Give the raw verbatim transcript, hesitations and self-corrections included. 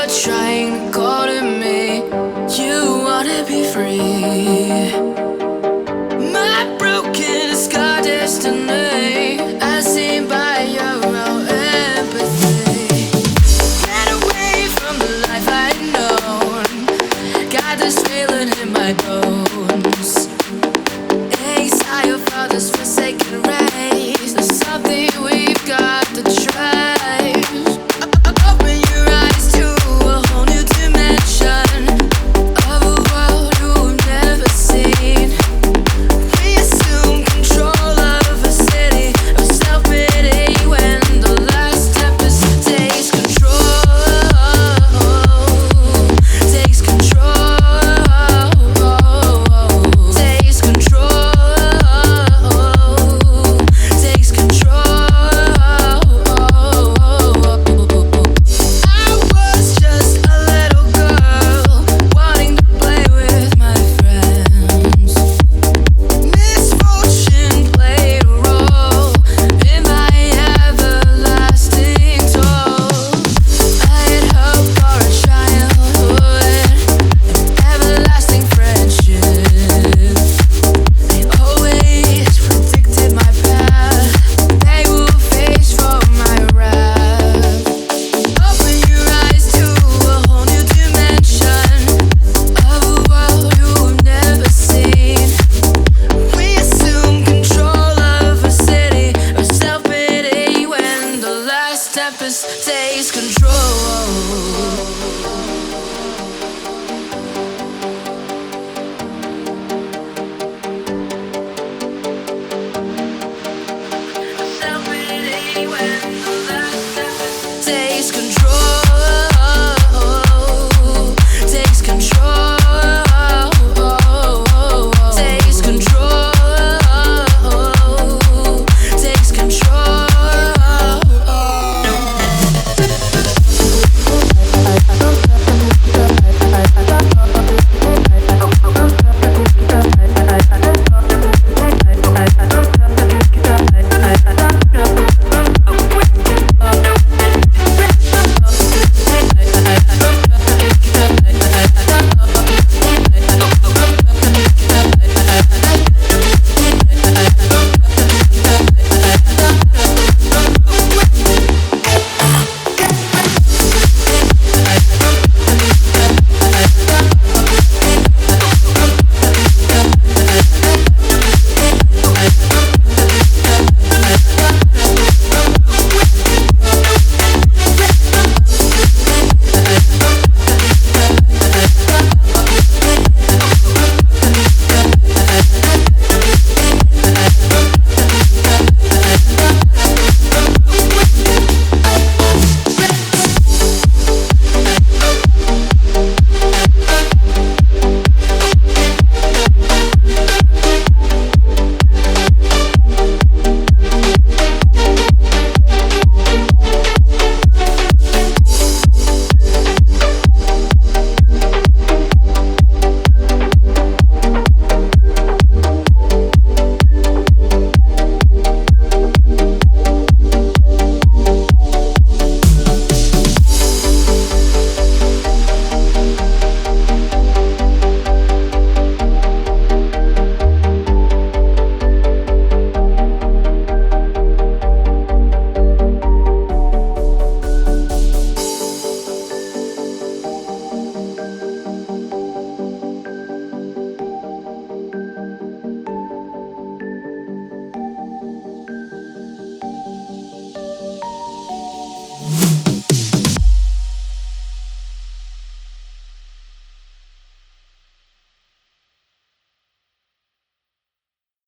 trying to call to me. You wanna be free. My broken, scarred destiny, as seen by your own empathy. Get away from the life I've known. Got this feeling in my bones. Exile for this forsaken race. There's something we've got to try. Open your eyes to a whole new dimension of a world you've never seen. We assume control of a city of self-pity when the last tempest takes control. Takes control. Takes control. Takes control. I was just a little girl wanting to play with my friends. Misfortune played a role in my everlasting toll. I had hope for a childhood, everlasting friendship. They always predicted my path. They will face for my wrath. Open your eyes to a whole new dimension of a world you've never seen. We assume control of a city of self-pity when the last tempest takes control. Self-pity when